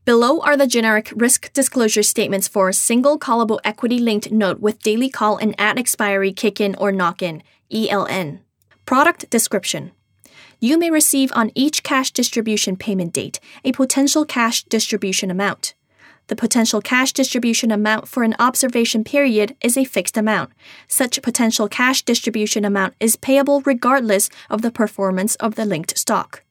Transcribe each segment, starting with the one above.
Below are the generic risk disclosure statements for a single callable equity-linked note with daily call and at-expiry kick-in or knock-in, ELN. Product description. You may receive on each cash distribution payment date a potential cash distribution amount. The potential cash distribution amount for an observation period is a fixed amount. Such potential cash distribution amount is payable regardless of the performance of the linked stock.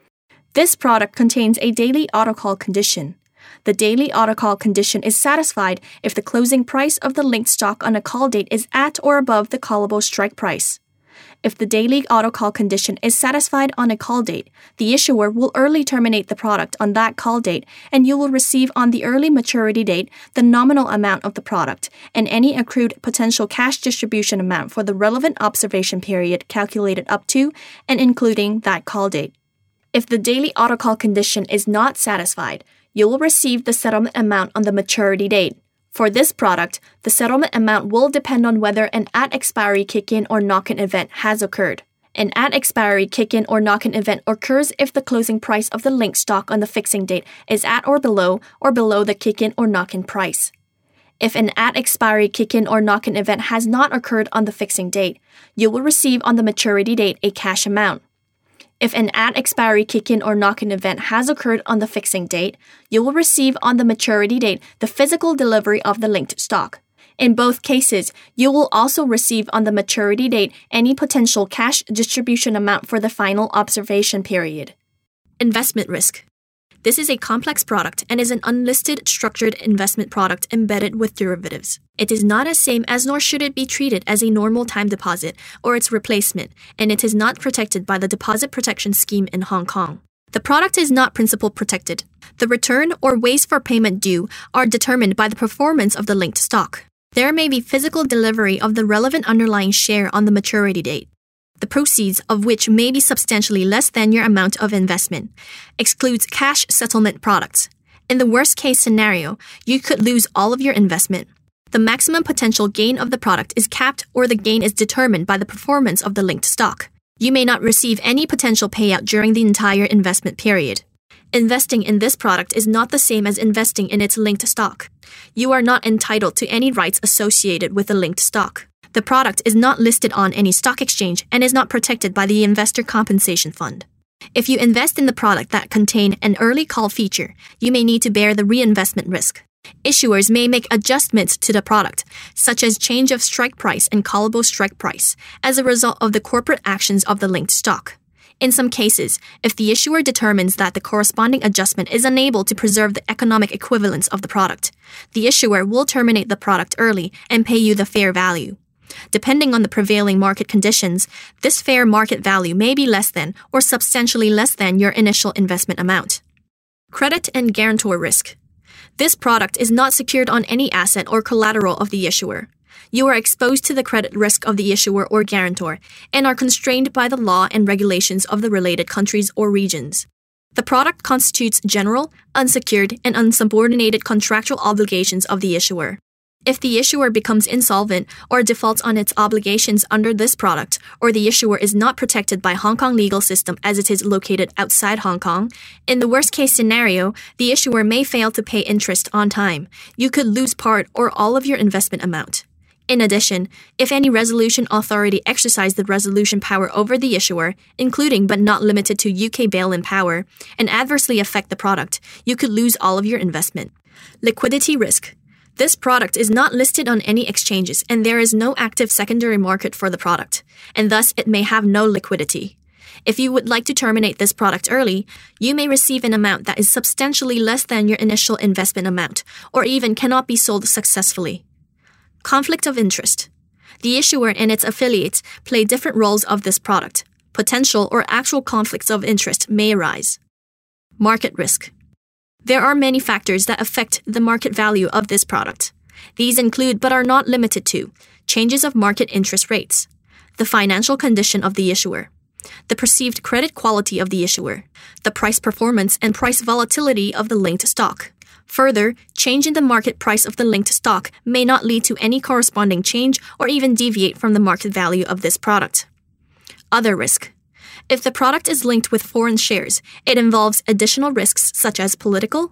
This product contains a daily autocall condition. The daily autocall condition is satisfied if the closing price of the linked stock on a call date is at or above the callable strike price. If the daily autocall condition is satisfied on a call date, the issuer will early terminate the product on that call date, and you will receive on the early maturity date the nominal amount of the product and any accrued potential cash distribution amount for the relevant observation period calculated up to and including that call date. If the daily autocall condition is not satisfied, you will receive the settlement amount on the maturity date. For this product, the settlement amount will depend on whether an at-expiry kick-in or knock-in event has occurred. An at-expiry kick-in or knock-in event occurs if the closing price of the linked stock on the fixing date is at or below the kick-in or knock-in price. If an at-expiry kick-in or knock-in event has not occurred on the fixing date, you will receive on the maturity date a cash amount. If an at-expiry kick-in or knock-in event has occurred on the fixing date, you will receive on the maturity date the physical delivery of the linked stock. In both cases, you will also receive on the maturity date any potential cash distribution amount for the final observation period. Investment risk. This is a complex product and is an unlisted structured investment product embedded with derivatives. It is not as same as nor should it be treated as a normal time deposit or its replacement, and it is not protected by the Deposit Protection Scheme in Hong Kong. The product is not principal protected. The return or ways for payment due are determined by the performance of the linked stock. There may be physical delivery of the relevant underlying share on the maturity date, the proceeds of which may be substantially less than your amount of investment. Excludes cash settlement products. In the worst-case scenario, you could lose all of your investment. The maximum potential gain of the product is capped or the gain is determined by the performance of the linked stock. You may not receive any potential payout during the entire investment period. Investing in this product is not the same as investing in its linked stock. You are not entitled to any rights associated with the linked stock. The product is not listed on any stock exchange and is not protected by the Investor Compensation Fund. If you invest in the product that contain an early call feature, you may need to bear the reinvestment risk. Issuers may make adjustments to the product, such as change of strike price and callable strike price, as a result of the corporate actions of the linked stock. In some cases, if the issuer determines that the corresponding adjustment is unable to preserve the economic equivalence of the product, the issuer will terminate the product early and pay you the fair value. Depending on the prevailing market conditions, this fair market value may be less than or substantially less than your initial investment amount. Credit and guarantor risk. This product is not secured on any asset or collateral of the issuer. You are exposed to the credit risk of the issuer or guarantor and are constrained by the law and regulations of the related countries or regions. The product constitutes general, unsecured, and unsubordinated contractual obligations of the issuer. If the issuer becomes insolvent or defaults on its obligations under this product, or the issuer is not protected by Hong Kong legal system as it is located outside Hong Kong, in the worst-case scenario, the issuer may fail to pay interest on time. You could lose part or all of your investment amount. In addition, if any resolution authority exercise the resolution power over the issuer, including but not limited to UK bail-in power, and adversely affect the product, you could lose all of your investment. Liquidity risk. This product is not listed on any exchanges and there is no active secondary market for the product, and thus it may have no liquidity. If you would like to terminate this product early, you may receive an amount that is substantially less than your initial investment amount, or even cannot be sold successfully. Conflict of interest. The issuer and its affiliates play different roles of this product. Potential or actual conflicts of interest may arise. Market risk. There are many factors that affect the market value of this product. These include but are not limited to changes of market interest rates, the financial condition of the issuer, the perceived credit quality of the issuer, the price performance and price volatility of the linked stock. Further, change in the market price of the linked stock may not lead to any corresponding change or even deviate from the market value of this product. Other risk. If the product is linked with foreign shares, it involves additional risks such as political,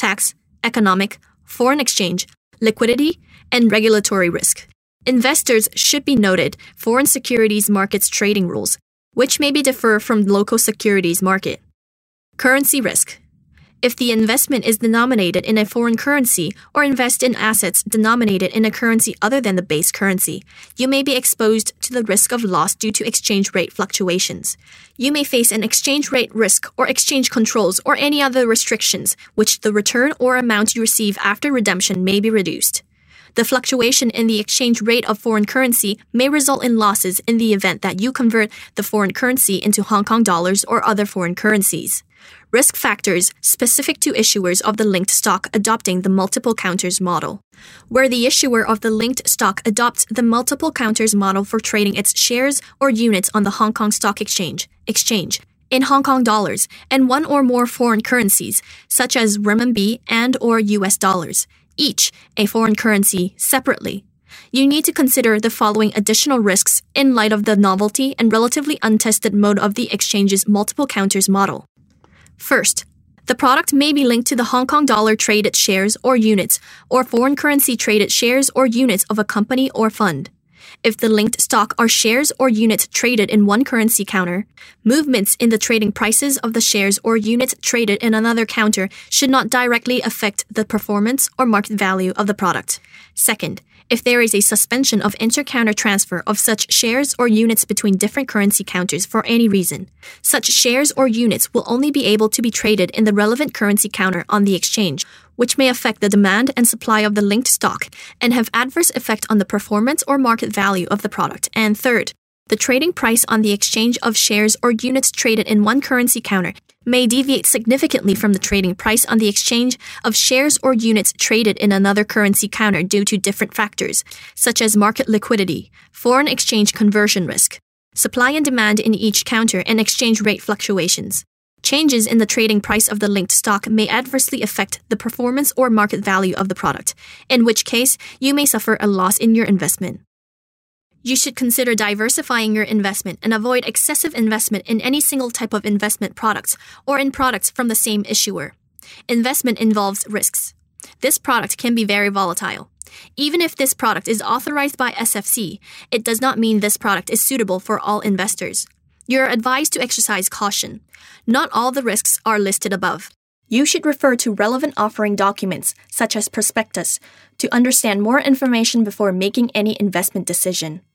tax, economic, foreign exchange, liquidity, and regulatory risk. Investors should be noted foreign securities markets trading rules, which may be differ from local securities market. Currency risk. If the investment is denominated in a foreign currency or invest in assets denominated in a currency other than the base currency, you may be exposed to the risk of loss due to exchange rate fluctuations. You may face an exchange rate risk or exchange controls or any other restrictions, which the return or amount you receive after redemption may be reduced. The fluctuation in the exchange rate of foreign currency may result in losses in the event that you convert the foreign currency into Hong Kong dollars or other foreign currencies. Risk factors specific to issuers of the linked stock adopting the multiple counters model. Where the issuer of the linked stock adopts the multiple counters model for trading its shares or units on the Hong Kong Stock Exchange in Hong Kong dollars and one or more foreign currencies, such as renminbi and or US dollars, each a foreign currency separately. You need to consider the following additional risks in light of the novelty and relatively untested mode of the exchange's multiple counters model. First, the product may be linked to the Hong Kong dollar traded shares or units or foreign currency traded shares or units of a company or fund. If the linked stock are shares or units traded in one currency counter, movements in the trading prices of the shares or units traded in another counter should not directly affect the performance or market value of the product. Second, if there is a suspension of inter-counter transfer of such shares or units between different currency counters for any reason, such shares or units will only be able to be traded in the relevant currency counter on the exchange, which may affect the demand and supply of the linked stock and have adverse effect on the performance or market value of the product. And third, the trading price on the exchange of shares or units traded in one currency counter may deviate significantly from the trading price on the exchange of shares or units traded in another currency counter due to different factors, such as market liquidity, foreign exchange conversion risk, supply and demand in each counter, and exchange rate fluctuations. Changes in the trading price of the linked stock may adversely affect the performance or market value of the product, in which case you may suffer a loss in your investment. You should consider diversifying your investment and avoid excessive investment in any single type of investment products or in products from the same issuer. Investment involves risks. This product can be very volatile. Even if this product is authorized by SFC, it does not mean this product is suitable for all investors. You are advised to exercise caution. Not all the risks are listed above. You should refer to relevant offering documents, such as prospectus, to understand more information before making any investment decision.